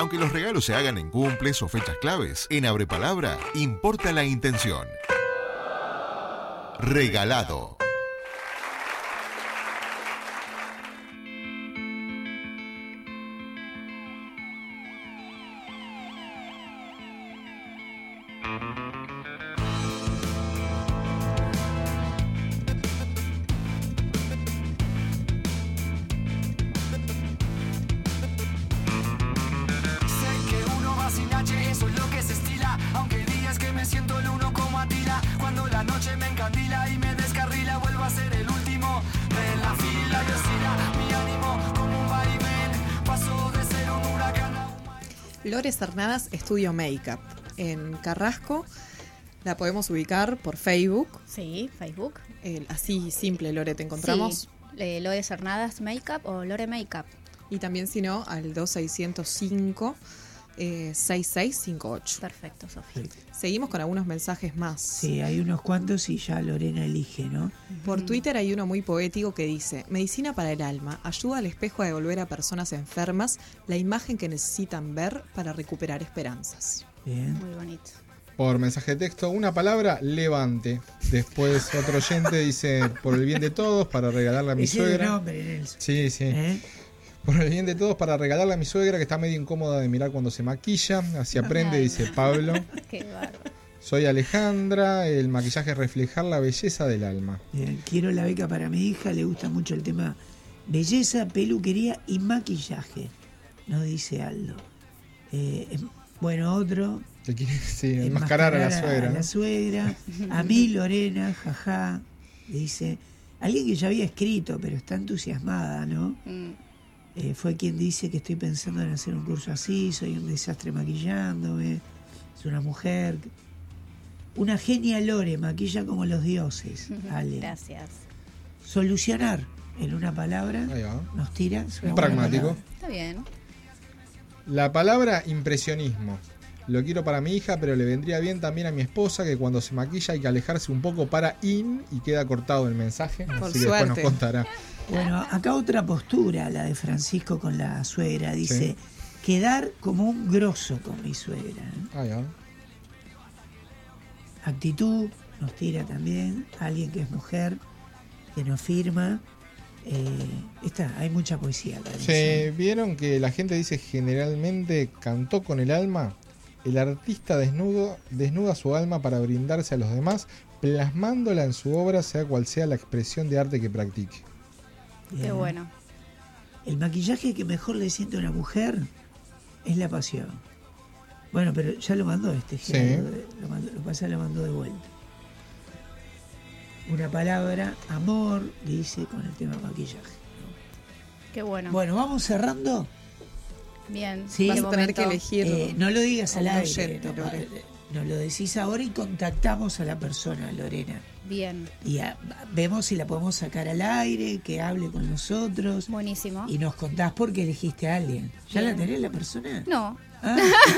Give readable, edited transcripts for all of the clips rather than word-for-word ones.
Aunque los regalos se hagan en cumples o fechas claves, en Abrepalabra importa la intención. Regalado. Lore Cernadas Estudio Makeup en Carrasco. La podemos ubicar por Facebook. Sí, Facebook. Así simple, Lore, te encontramos. Sí, Lore Cernadas Makeup o Lore Makeup. Y también, si no, al 2605 6658. Perfecto, Sofía. Seguimos con algunos mensajes más. Sí, hay unos cuantos y ya Lorena elige, ¿no? Por Twitter hay uno muy poético que dice: medicina para el alma, ayuda al espejo a devolver a personas enfermas la imagen que necesitan ver para recuperar esperanzas. Bien. Muy bonito. Por mensaje de texto, una palabra, levante. Después otro oyente dice, por el bien de todos, para regalarle a mi suegra. Nombre, Nelson. Sí, sí. Por el bien de todos, para regalarle a mi suegra, que está medio incómoda de mirar cuando se maquilla. Así aprende, dice Pablo. Qué bárbaro. Soy Alejandra, el maquillaje es reflejar la belleza del alma. Bien, quiero la beca para mi hija, le gusta mucho el tema belleza, peluquería y maquillaje, nos dice Aldo. Bueno, otro. Sí, enmascarar a la suegra. A la suegra. A mí, Lorena, jaja, dice. Alguien que ya había escrito, pero está entusiasmada, ¿no? Fue quien dice que estoy pensando en hacer un curso así, soy un desastre maquillándome. Es una mujer. Una genia Lore, maquilla como los dioses. Ale. Gracias. Solucionar, en una palabra, Ahí va. nos tira. Un pragmático. Está bien. La palabra impresionismo. Lo quiero para mi hija, pero le vendría bien también a mi esposa, que cuando se maquilla hay que alejarse un poco para y queda cortado el mensaje. Por así que después nos contará. Bueno, acá otra postura, la de Francisco con la suegra. Dice, Sí. quedar como un grosso con mi suegra. Ahí va. Actitud, nos tira también. Alguien que es mujer, que nos firma. Hay mucha poesía acá. ¿Se vieron que la gente dice generalmente cantó con el alma? El artista desnuda su alma para brindarse a los demás, plasmándola en su obra, sea cual sea la expresión de arte que practique. Bien. Qué bueno. El maquillaje que mejor le siente a una mujer es la pasión. Bueno, pero ya lo mandó Sí. Lo mandó de vuelta. Una palabra, amor, dice, con el tema maquillaje. Qué bueno. Bueno, vamos cerrando. Bien. Sí. Vas Por a el tener que momento. elegir. No lo digas al un aire. oyente, Lore. Nos lo decís ahora y contactamos a la persona, Lorena. Bien. Y vemos si la podemos sacar al aire, que hable con nosotros. Buenísimo. Y nos contás por qué elegiste a alguien. ¿Ya Bien. la tenés la persona? No. Ah,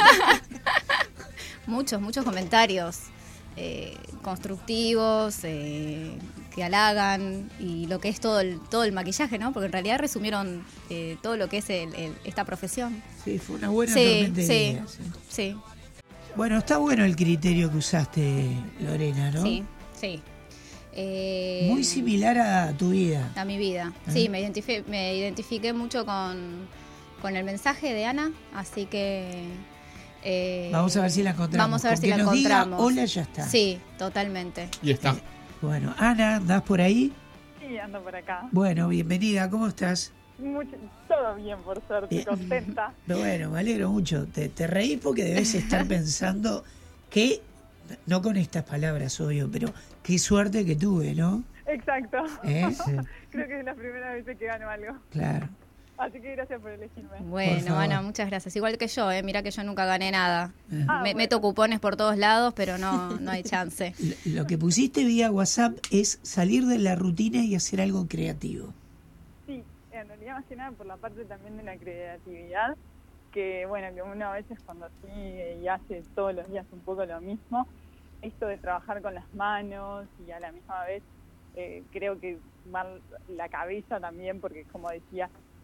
Muchos comentarios constructivos, que halagan, y lo que es todo el maquillaje, ¿no? Porque en realidad resumieron todo lo que es esta profesión. sí, fue una buena Sí, tormenta de sí. ideas, sí. Sí, Bueno, está bueno el criterio que usaste, Lorena, ¿no? sí, sí. Muy similar a tu vida. A mi vida. Sí, me identifiqué mucho con el mensaje de Ana, así que... Vamos a ver si la encontramos. Vamos a ver Con si que la nos diga encontramos. hola, ya está. Sí, totalmente. Y está. Bueno, Ana, ¿andás por ahí? Sí, ando por acá. Bueno, bienvenida, ¿cómo estás? Todo bien, por suerte, contenta. Bueno, me alegro mucho. Te reí porque debes estar pensando que, no con estas palabras, obvio, pero qué suerte que tuve, ¿no? Exacto. Sí, Creo que es la primera vez que gano algo. claro. Así que gracias por elegirme. Por Bueno, favor. Ana, muchas gracias. Igual que yo, mirá que yo nunca gané nada. Bueno. Meto cupones por todos lados, pero no hay chance. Lo que pusiste vía WhatsApp es salir de la rutina y hacer algo creativo. Sí, en realidad más que nada por la parte también de la creatividad, que bueno, que uno a veces cuando sigue y hace todos los días un poco lo mismo, esto de trabajar con las manos y a la misma vez creo que va la cabeza también, porque como decía,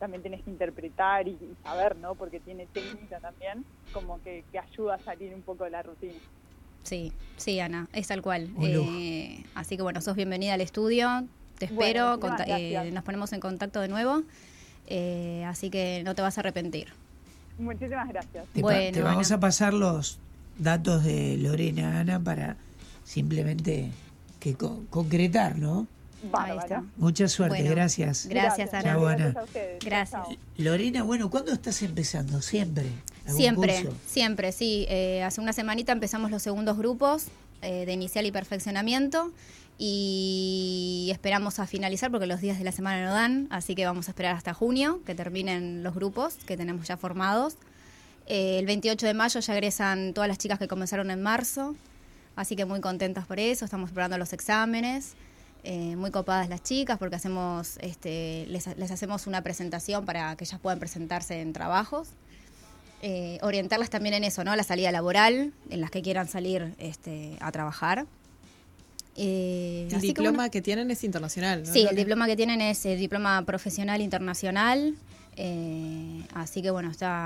también tenés que interpretar y saber, ¿no? Porque tiene técnica también, como que ayuda a salir un poco de la rutina. Sí, Ana, es tal cual. Un Así que bueno, sos bienvenida al estudio, te espero, Bueno, nos ponemos en contacto de nuevo, así que no te vas a arrepentir. Muchísimas gracias. Bueno, te vamos Ana. a pasar los datos de Lorena, Ana, para simplemente que concretar, ¿no? Ahí está. Mucha suerte, Bueno, gracias. Gracias, Ana. Chau, Ana. Gracias a ustedes. Gracias. Chau. Lorena, bueno, ¿cuándo estás empezando? ¿Siempre? ¿Algún Siempre, curso? siempre, sí. Hace una semanita empezamos los segundos grupos de inicial y perfeccionamiento y esperamos a finalizar porque los días de la semana no dan, así que vamos a esperar hasta junio que terminen los grupos que tenemos ya formados. El 28 de mayo ya egresan todas las chicas que comenzaron en marzo, así que muy contentas por eso, estamos preparando los exámenes. Muy copadas las chicas porque hacemos les hacemos una presentación para que ellas puedan presentarse en trabajos. Orientarlas también en eso, ¿no? La salida laboral, en las que quieran salir a trabajar. El Así diploma que, bueno, que tienen es internacional, ¿no? sí, el diploma que tienen es el diploma profesional internacional. Así que bueno,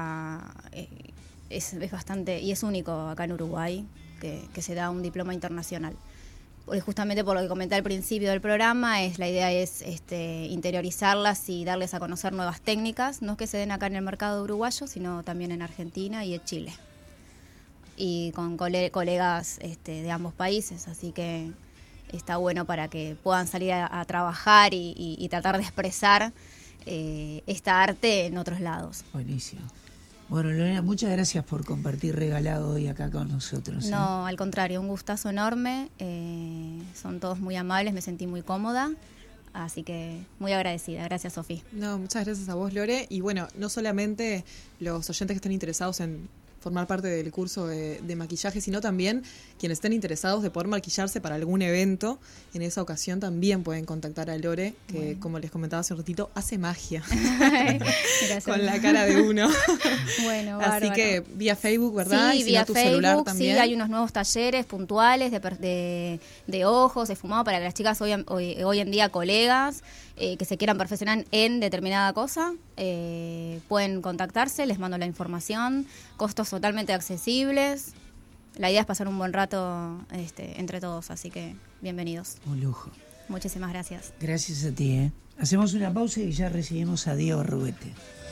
es bastante, y es único acá en Uruguay que se da un diploma internacional. Justamente por lo que comenté al principio del programa, la idea es interiorizarlas y darles a conocer nuevas técnicas, no que se den acá en el mercado uruguayo, sino también en Argentina y en Chile. Y con colegas de ambos países, así que está bueno para que puedan salir a trabajar y tratar de expresar esta arte en otros lados. Buenísimo. Bueno, Lorena, muchas gracias por compartir regalado hoy acá con nosotros. No, al contrario, un gustazo enorme. Son todos muy amables, me sentí muy cómoda. Así que muy agradecida. Gracias, Sofía. No, muchas gracias a vos, Lore. Y bueno, no solamente los oyentes que estén interesados en formar parte del curso de maquillaje, sino también quienes estén interesados de poder maquillarse para algún evento. En esa ocasión también pueden contactar a Lore, que bueno, como les comentaba hace un ratito, hace magia con la cara de uno. Bueno, así que vía Facebook, ¿verdad? Sí, y si vía no, tu Facebook, celular también. sí, hay unos nuevos talleres puntuales de ojos, de fumado, para que las chicas hoy en día, colegas, que se quieran perfeccionar en determinada cosa, pueden contactarse, les mando la información, costos totalmente accesibles. La idea es pasar un buen rato entre todos, así que bienvenidos. Un lujo. Muchísimas gracias. Gracias a ti. Hacemos una pausa y ya recibimos a Diego Rubete.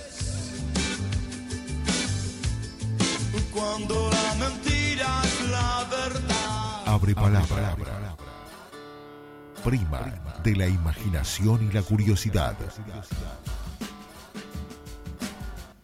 Cuando la mentira es la verdad. Abre palabra. Prima de la imaginación y la curiosidad.